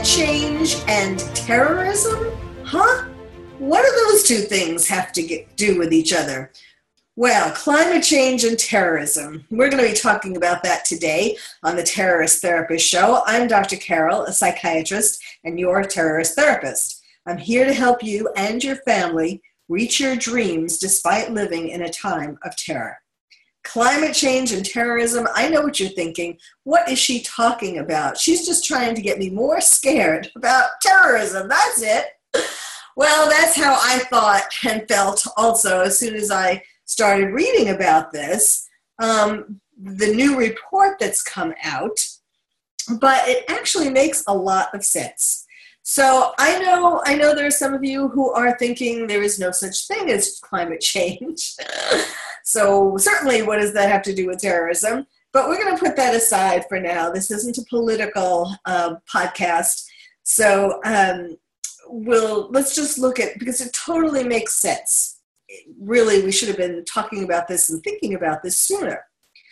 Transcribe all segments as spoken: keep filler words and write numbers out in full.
Climate change and terrorism? Huh? What do those two things have to get, do with each other? Well, climate change and terrorism. We're going to be talking about that today on the Terrorist Therapist Show. I'm Doctor Carol, a psychiatrist, and your terrorist therapist. I'm here to help you and your family reach your dreams despite living in a time of terror. Climate change and terrorism, I know what you're thinking. What is she talking about? She's just trying to get me more scared about terrorism. That's it. Well, that's how I thought and felt also as soon as I started reading about this, um, the new report that's come out, but it actually makes a lot of sense. So I know, I know there are some of you who are thinking there is no such thing as climate change. So certainly, what does that have to do with terrorism? But we're going to put that aside for now. This isn't a political uh, podcast. So um, we'll let's just look at, because it totally makes sense. Really, we should have been talking about this and thinking about this sooner.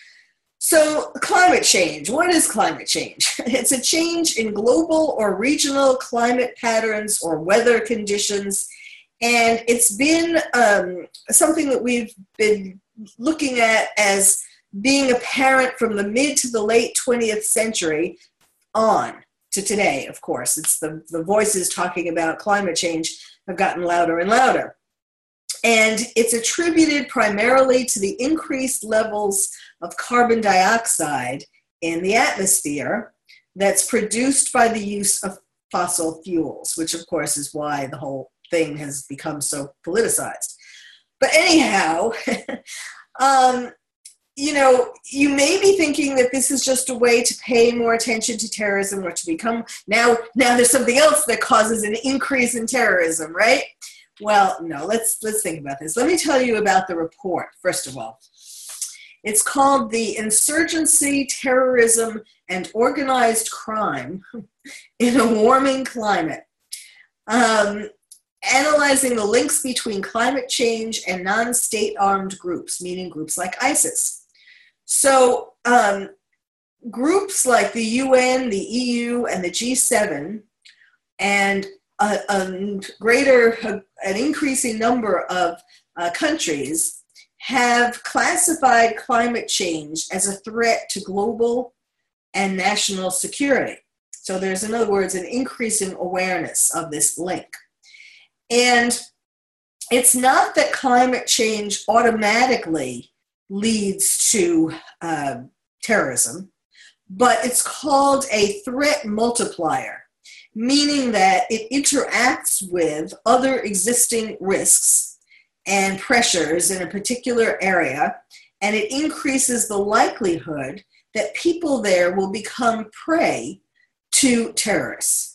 So climate change, what is climate change? It's a change in global or regional climate patterns or weather conditions. And it's been um, something that we've been looking at as being apparent from the mid to the late twentieth century on to today, of course. It's the, the voices talking about climate change have gotten louder and louder. And it's attributed primarily to the increased levels of carbon dioxide in the atmosphere that's produced by the use of fossil fuels, which of course is why the whole thing has become so politicized. But anyhow, um, you know, you may be thinking that this is just a way to pay more attention to terrorism or to become, now, now there's something else that causes an increase in terrorism, right? Well, no, let's let's think about this. Let me tell you about the report, first of all. It's called The Insurgency, Terrorism, and Organized Crime in a Warming Climate, um, analyzing the links between climate change and non-state armed groups, meaning groups like ISIS. So um, groups like the U N, the E U, and the G seven, and a, a greater, a, an increasing number of uh, countries have classified climate change as a threat to global and national security. So there's, in other words, an increasing awareness of this link. And it's not that climate change automatically leads to uh, terrorism, but it's called a threat multiplier, meaning that it interacts with other existing risks and pressures in a particular area, and it increases the likelihood that people there will become prey to terrorists.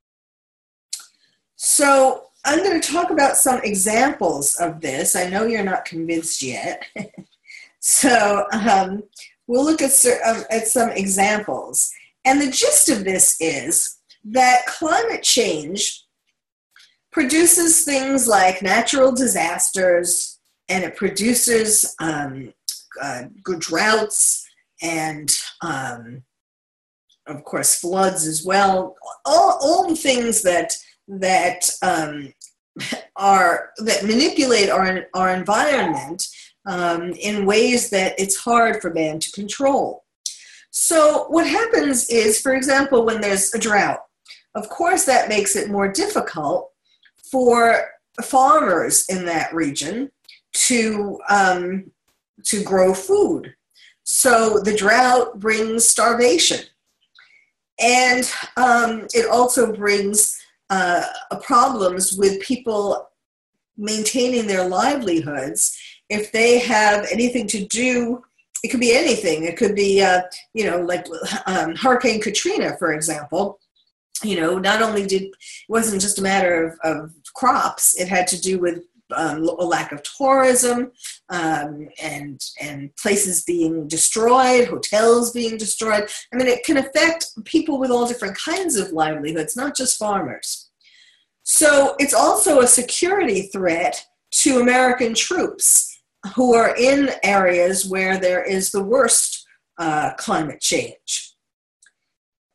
So I'm going to talk about some examples of this. I know you're not convinced yet. so um, we'll look at, um, at some examples. And the gist of this is that climate change produces things like natural disasters, and it produces um, uh, good droughts and, um, of course, floods as well. All, all the things that that um, are that manipulate our our environment um, in ways that it's hard for man to control. So what happens is, for example, when there's a drought, of course, that makes it more difficult for farmers in that region to, um, to grow food. So the drought brings starvation. And um, it also brings uh, problems with people maintaining their livelihoods if they have anything to do. It could be anything. It could be, uh, you know, like um, Hurricane Katrina, for example. You know, not only did, it wasn't just a matter of, of crops, it had to do with um, a lack of tourism um, and, and places being destroyed, hotels being destroyed. I mean, it can affect people with all different kinds of livelihoods, not just farmers. So it's also a security threat to American troops who are in areas where there is the worst uh, climate change.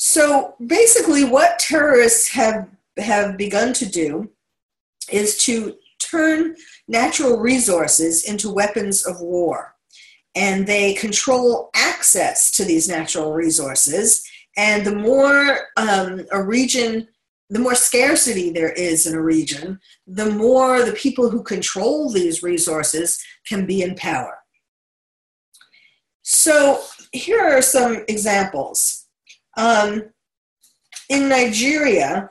So basically what terrorists have, have begun to do is to turn natural resources into weapons of war. And they control access to these natural resources. And the more um, a region, the more scarcity there is in a region, the more the people who control these resources can be in power. So here are some examples. Um, in Nigeria,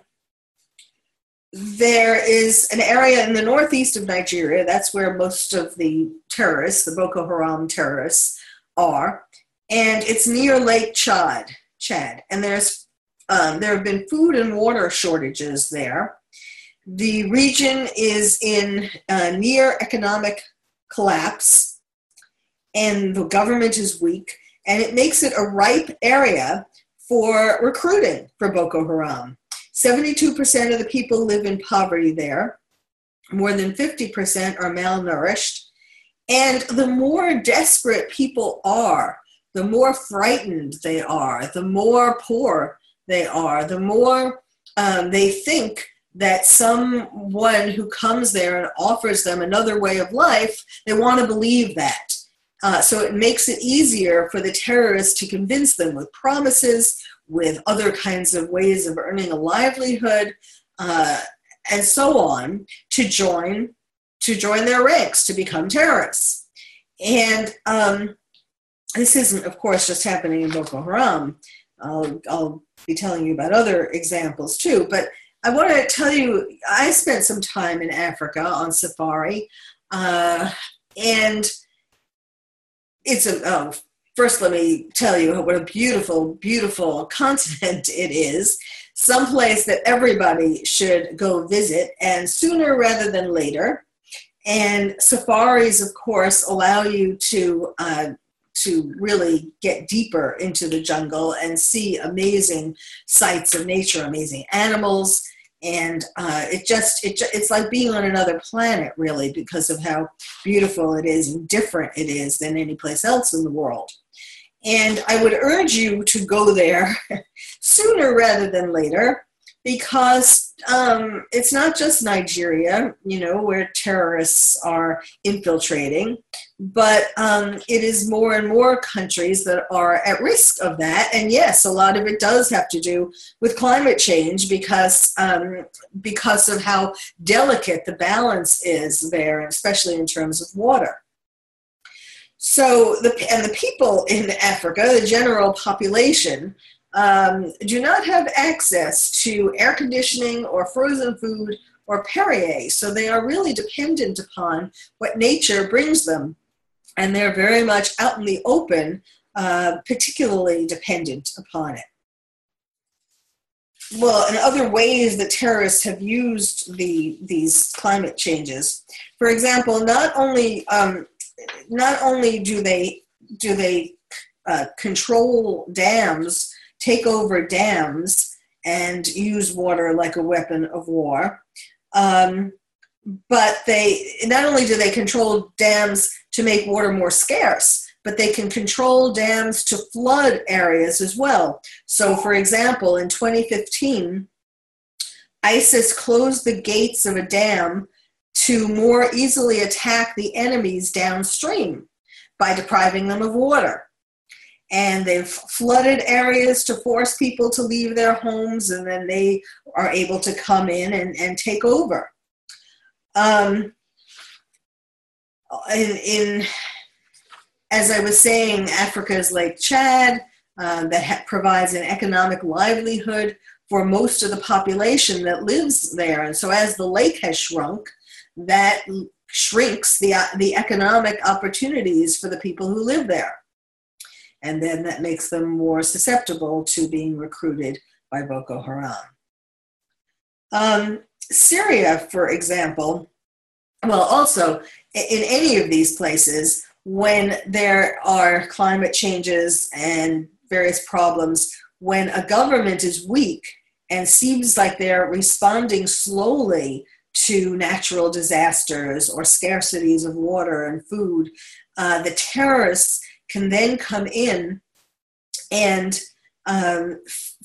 there is an area in the northeast of Nigeria, that's where most of the terrorists, the Boko Haram terrorists, are, and it's near Lake Chad. Chad, and there's um, there have been food and water shortages there. The region is in uh, near economic collapse, and the government is weak, and it makes it a ripe area for recruiting for Boko Haram. seventy-two percent of the people live in poverty there. More than fifty percent are malnourished. And the more desperate people are, the more frightened they are, the more poor they are, the more um, they think that someone who comes there and offers them another way of life, they want to believe that. Uh, so it makes it easier for the terrorists to convince them with promises, with other kinds of ways of earning a livelihood, uh, and so on, to join to join their ranks, to become terrorists. And um, this isn't, of course, just happening in Boko Haram. I'll, I'll be telling you about other examples too, but I want to tell you, I spent some time in Africa on safari, uh, and it's a, oh, first let me tell you what a beautiful, beautiful continent it is, someplace that everybody should go visit, and sooner rather than later. And safaris, of course, allow you to uh, to really get deeper into the jungle and see amazing sights of nature, amazing animals, and uh, it just it it's like being on another planet, really, because of how beautiful it is and different it is than any place else in the world. And I would urge you to go there sooner rather than later, because um, it's not just Nigeria, you know, where terrorists are infiltrating, but um, it is more and more countries that are at risk of that. And yes, a lot of it does have to do with climate change, because um, because of how delicate the balance is there, especially in terms of water. So, the, and the people in Africa, the general population, um, do not have access to air conditioning or frozen food or Perrier. So they are really dependent upon what nature brings them. And they're very much out in the open, uh, particularly dependent upon it. Well, and other ways that terrorists have used the, these climate changes. For example, not only... Um, Not only do they do they uh, control dams, take over dams, and use water like a weapon of war, um, but they not only do they control dams to make water more scarce, but they can control dams to flood areas as well. So, for example, in twenty fifteen, ISIS closed the gates of a dam to more easily attack the enemies downstream by depriving them of water. And they've flooded areas to force people to leave their homes, and then they are able to come in and, and take over. Um, in, in, as I was saying, Africa's Lake Chad, uh, that ha- provides an economic livelihood for most of the population that lives there. And so as the lake has shrunk, that shrinks the, the economic opportunities for the people who live there. And then that makes them more susceptible to being recruited by Boko Haram. Um, Syria, for example, well, also in any of these places, when there are climate changes and various problems, when a government is weak and seems like they're responding slowly to natural disasters or scarcities of water and food, uh, the terrorists can then come in and um,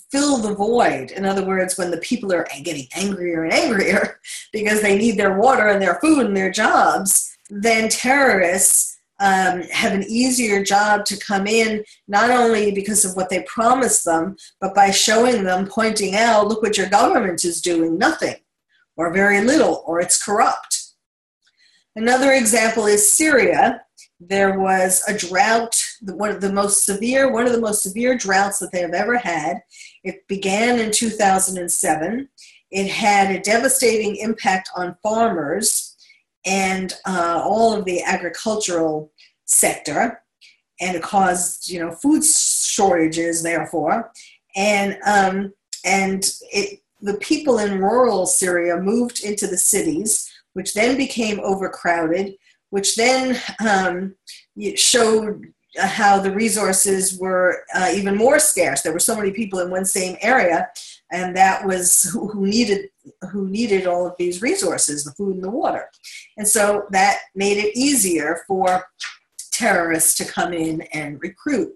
fill the void. In other words, when the people are getting angrier and angrier because they need their water and their food and their jobs, then terrorists um, have an easier job to come in, not only because of what they promised them, but by showing them, pointing out, look what your government is doing, nothing, or very little, or it's corrupt. Another example is Syria. There was a drought, one of the most severe, one of the most severe droughts that they have ever had. It began in two thousand seven. It had a devastating impact on farmers and uh, all of the agricultural sector, and it caused, you know, food shortages, therefore, and um, and it, the people in rural Syria moved into the cities, which then became overcrowded, which then um, showed how the resources were uh, even more scarce. There were so many people in one same area, and that was who, who needed who needed all of these resources, the food and the water. And so that made it easier for terrorists to come in and recruit.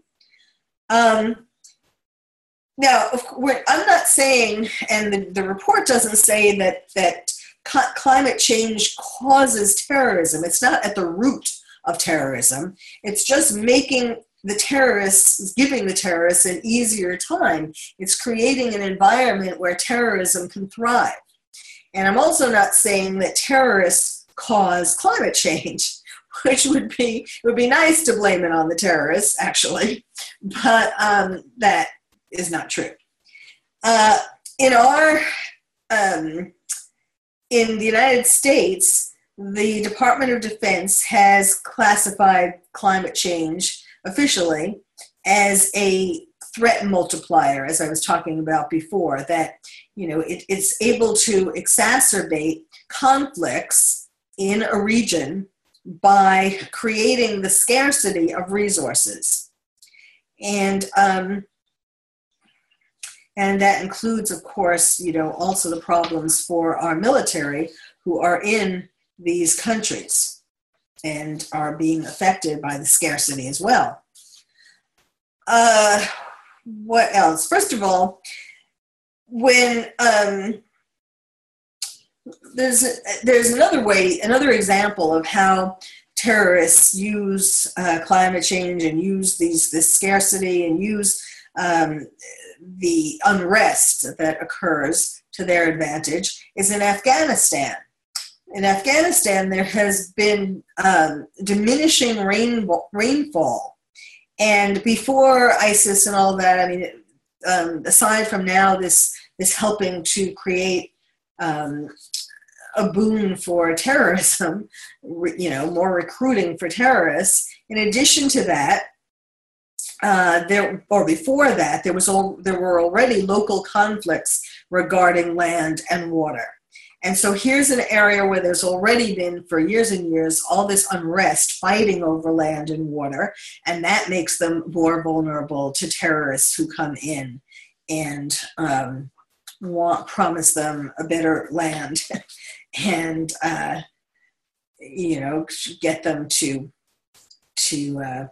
Um, now, I'm not saying, and the, the report doesn't say that that climate change causes terrorism. It's not at the root of terrorism. It's just making the terrorists, giving the terrorists an easier time. It's creating an environment where terrorism can thrive. And I'm also not saying that terrorists cause climate change, which would be, it would be nice to blame it on the terrorists, actually, but um, that is not true. Uh, in our, um, In the United States, the Department of Defense has classified climate change officially as a threat multiplier, as I was talking about before, that, you know, it, it's able to exacerbate conflicts in a region by creating the scarcity of resources. And um, And that includes, of course, you know, also the problems for our military who are in these countries and are being affected by the scarcity as well. Uh, what else? First of all, when um, there's there's another way, another example of how terrorists use uh, climate change and use these this scarcity and use um, the unrest that occurs to their advantage is in Afghanistan. In Afghanistan, there has been um, diminishing rain, rainfall. And before ISIS and all that, I mean, um, aside from now this, this helping to create um, a boon for terrorism, you know, more recruiting for terrorists, in addition to that, Uh, there, or before that, there was all, there were already local conflicts regarding land and water. And so here's an area where there's already been, for years and years, all this unrest fighting over land and water, and that makes them more vulnerable to terrorists who come in and um, want, promise them a better land and, uh, you know, get them to, to, uh,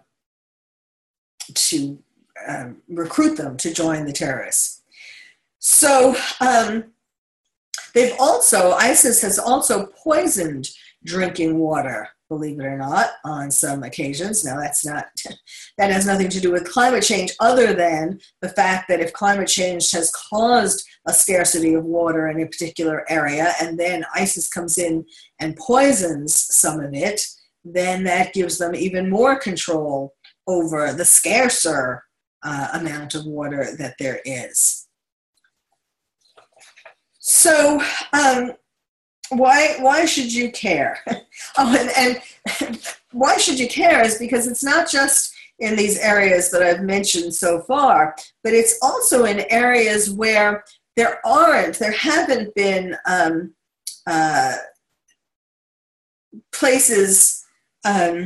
to um, recruit them to join the terrorists. So um, they've also, ISIS has also poisoned drinking water, believe it or not, on some occasions. Now that's not, that has nothing to do with climate change other than the fact that if climate change has caused a scarcity of water in a particular area and then ISIS comes in and poisons some of it, then that gives them even more control over the scarcer uh, amount of water that there is. So um, why, why should you care? oh, and, and why should you care is because it's not just in these areas that I've mentioned so far, but it's also in areas where there aren't, there haven't been um, uh, places um,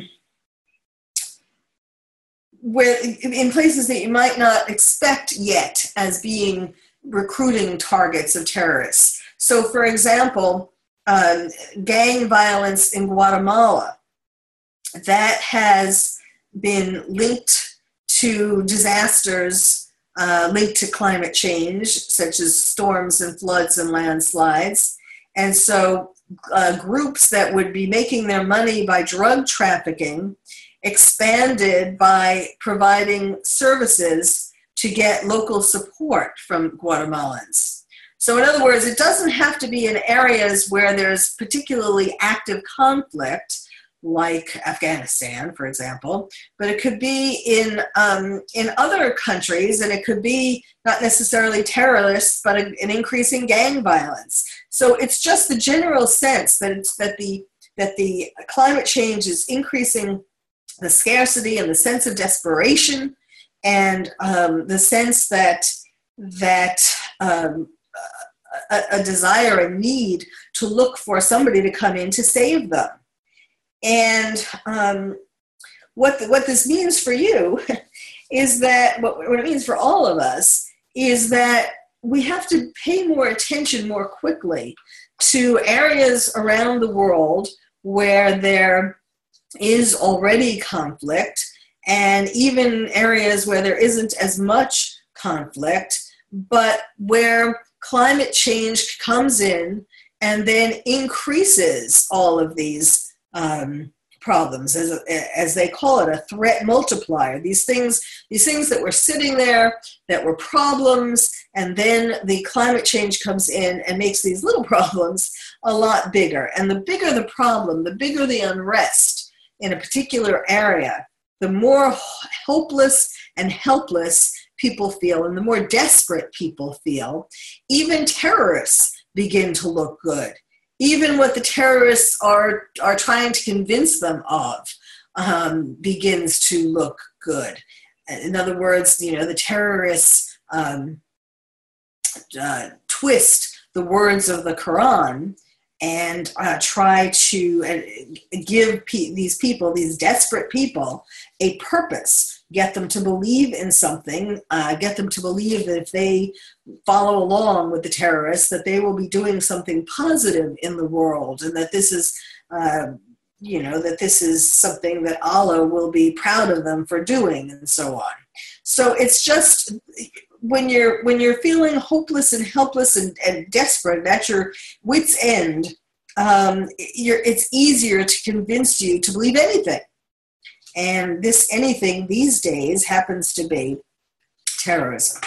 where, in places that you might not expect yet as being recruiting targets of terrorists. So, for example, um, gang violence in Guatemala, that has been linked to disasters uh, linked to climate change, such as storms and floods and landslides. And so uh, groups that would be making their money by drug trafficking expanded by providing services to get local support from Guatemalans. So in other words, it doesn't have to be in areas where there's particularly active conflict, like Afghanistan, for example, but it could be in um, in other countries, and it could be not necessarily terrorists, but a, an increasing gang violence. So it's just the general sense that it's that the that the climate change is increasing the scarcity and the sense of desperation, and um, the sense that that um, a, a desire, a need to look for somebody to come in to save them. And um, what the, what this means for you is that, what, what it means for all of us, is that we have to pay more attention more quickly to areas around the world where there is already conflict, and even areas where there isn't as much conflict, but where climate change comes in and then increases all of these Um, problems, as, as they call it, a threat multiplier. These things, these things that were sitting there, that were problems, and then the climate change comes in and makes these little problems a lot bigger. And the bigger the problem, the bigger the unrest in a particular area, the more hopeless and helpless people feel, and the more desperate people feel. Even terrorists begin to look good. Even what the terrorists are are trying to convince them of um, begins to look good. In other words, you know, the terrorists um, uh, twist the words of the Quran and uh, try to uh, give pe- these people, these desperate people, a purpose, get them to believe in something, uh, get them to believe that if they follow along with the terrorists, that they will be doing something positive in the world, and that this is, uh, you know, that this is something that Allah will be proud of them for doing, and so on. So it's just, when you're when you're feeling hopeless and helpless and, and desperate, at your wit's end, um, you're, it's easier to convince you to believe anything. And this anything these days happens to be terrorism.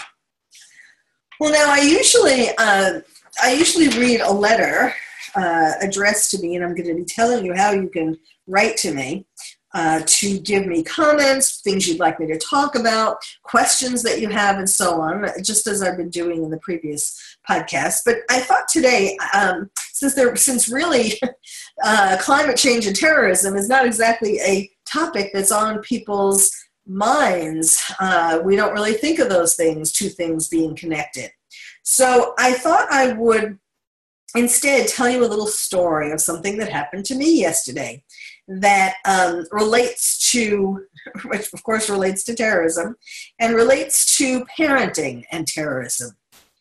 Well, now I usually uh, I usually read a letter uh, addressed to me, and I'm going to be telling you how you can write to me uh, to give me comments, things you'd like me to talk about, questions that you have, and so on, just as I've been doing in the previous podcast. But I thought today, um, since there, since really uh, climate change and terrorism is not exactly a topic that's on people's minds, uh, we don't really think of those things, two things being connected. So I thought I would instead tell you a little story of something that happened to me yesterday that um, relates to, which of course relates to terrorism, and relates to parenting and terrorism.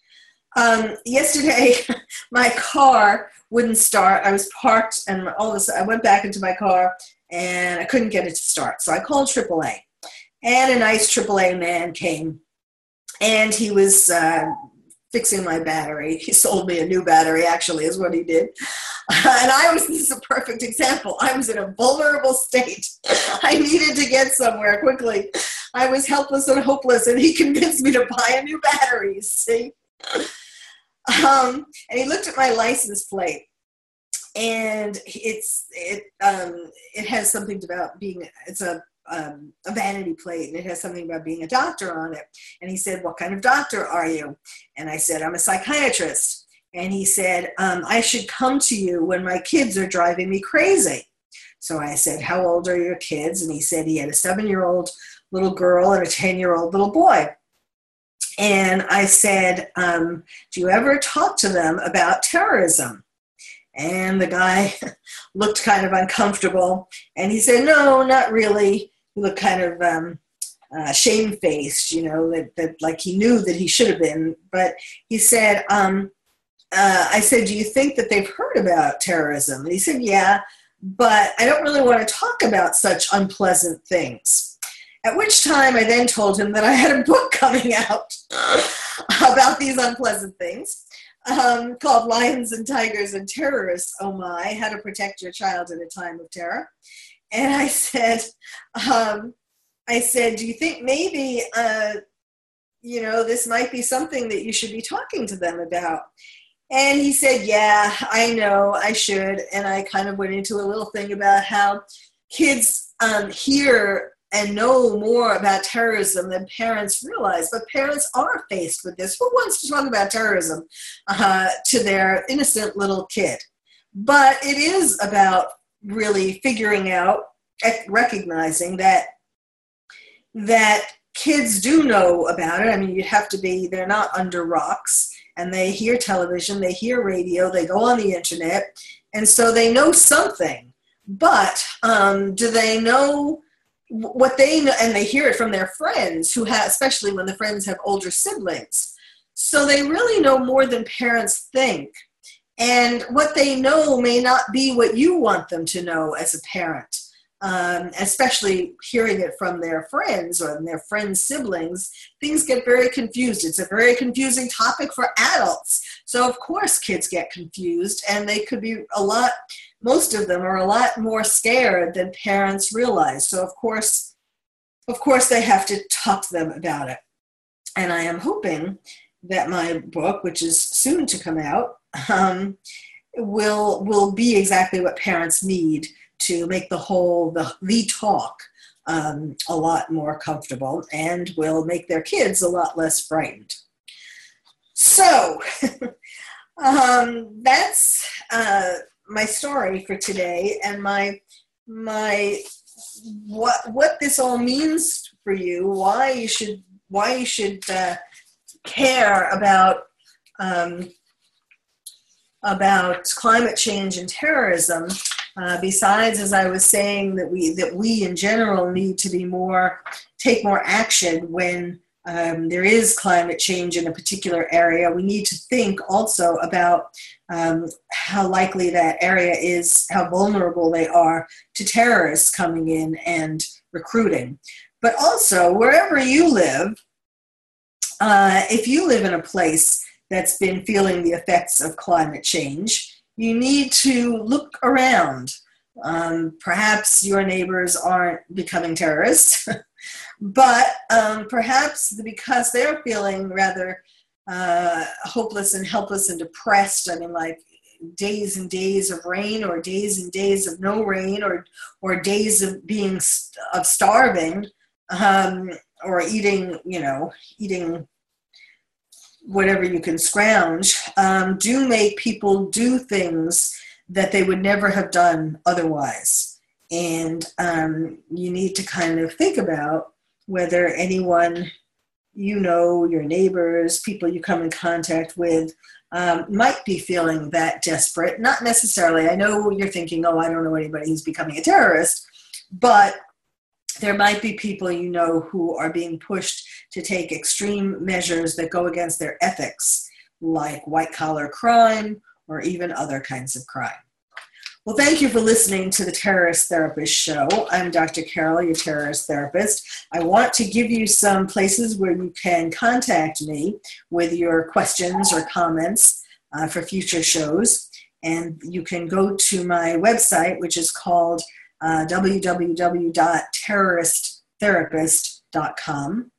Um, yesterday, my car wouldn't start. I was parked, and all of a sudden I went back into my car, and I couldn't get it to start. So I called triple A, and a nice triple A man came, and he was uh, fixing my battery. He sold me a new battery, actually, is what he did. Uh, and I was, this is a perfect example. I was in a vulnerable state. I needed to get somewhere quickly. I was helpless and hopeless, and he convinced me to buy a new battery, you see. Um, and he looked at my license plate. And it's it um, it has something about being, it's a um, a vanity plate, and it has something about being a doctor on it. And he said, "What kind of doctor are you?" And I said, "I'm a psychiatrist." And he said, um, "I should come to you when my kids are driving me crazy." So I said, "How old are your kids?" And he said he had a seven-year-old little girl and a ten-year-old little boy. And I said, um, "Do you ever talk to them about terrorism?" And the guy looked kind of uncomfortable, and he said, "No, not really." He looked kind of um, uh, shamefaced, you know, that, that like he knew that he should have been. But he said, um, uh, I said, "Do you think that they've heard about terrorism?" And he said, "Yeah, but I don't really want to talk about such unpleasant things." At which time I then told him that I had a book coming out about these unpleasant things um, called Lions and Tigers and Terrorists, Oh My, How to Protect Your Child in a Time of Terror. And I said, um, I said, do you think maybe, uh, you know, this might be something that you should be talking to them about? And he said, yeah, I know, I should. And I kind of went into a little thing about how kids um, hear and know more about terrorism than parents realize. But parents are faced with this. Who wants to talk about terrorism uh, to their innocent little kid? But it is about really figuring out, recognizing that that kids do know about it. I mean, you have to be, they're not under rocks, and they hear television, they hear radio, they go on the internet, and so they know something. But um, do they know what they know? And they hear it from their friends, who have, especially when the friends have older siblings. So they really know more than parents think. And what they know may not be what you want them to know as a parent. Um, especially hearing it from their friends or their friends' siblings, things get very confused. It's a very confusing topic for adults. So of course kids get confused, and they could be a lot, most of them are a lot more scared than parents realize. So of course, of course they have to talk to them about it. And I am hoping that my book, which is soon to come out, um, will, will be exactly what parents need to make the whole, the, the talk um, a lot more comfortable, and will make their kids a lot less frightened. So um, that's uh, my story for today, and my, my what, what this all means for you, why you should, why you should uh, care about um, about climate change and terrorism. Uh, besides, as I was saying, that we that we in general need to be more, take more action when um, there is climate change in a particular area. We need to think also about um, how likely that area is, how vulnerable they are to terrorists coming in and recruiting. But also, wherever you live, uh, if you live in a place that's been feeling the effects of climate change, you need to look around. Um, perhaps your neighbors aren't becoming terrorists, but um, perhaps because they're feeling rather uh, hopeless and helpless and depressed. I mean, like days and days of rain, or days and days of no rain, or or days of being of starving, um, or eating, you know, eating whatever you can scrounge, um, do make people do things that they would never have done otherwise. And um, you need to kind of think about whether anyone you know, your neighbors, people you come in contact with, um, might be feeling that desperate. Not necessarily. I know you're thinking, oh, I don't know anybody who's becoming a terrorist, but there might be people you know who are being pushed to take extreme measures that go against their ethics, like white-collar crime or even other kinds of crime. Well, thank you for listening to the Terrorist Therapist Show. I'm Doctor Carol, your terrorist therapist. I want to give you some places where you can contact me with your questions or comments uh, for future shows. And you can go to my website, which is called uh, w w w dot terrorist therapist dot com.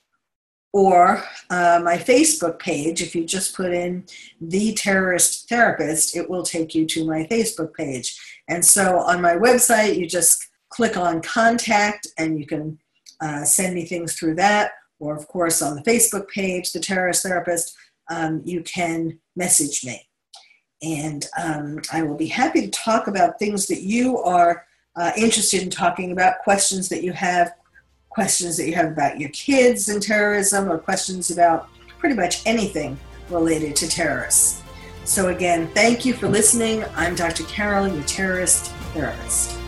Or uh, my Facebook page. If you just put in The Terrorist Therapist, it will take you to my Facebook page. And so on my website, you just click on Contact, and you can uh, send me things through that. Or, of course, on the Facebook page, The Terrorist Therapist, um, you can message me. And um, I will be happy to talk about things that you are uh, interested in talking about, questions that you have, questions that you have about your kids and terrorism, or questions about pretty much anything related to terrorists. So again, thank you for listening. I'm Doctor Carol, your terrorist therapist.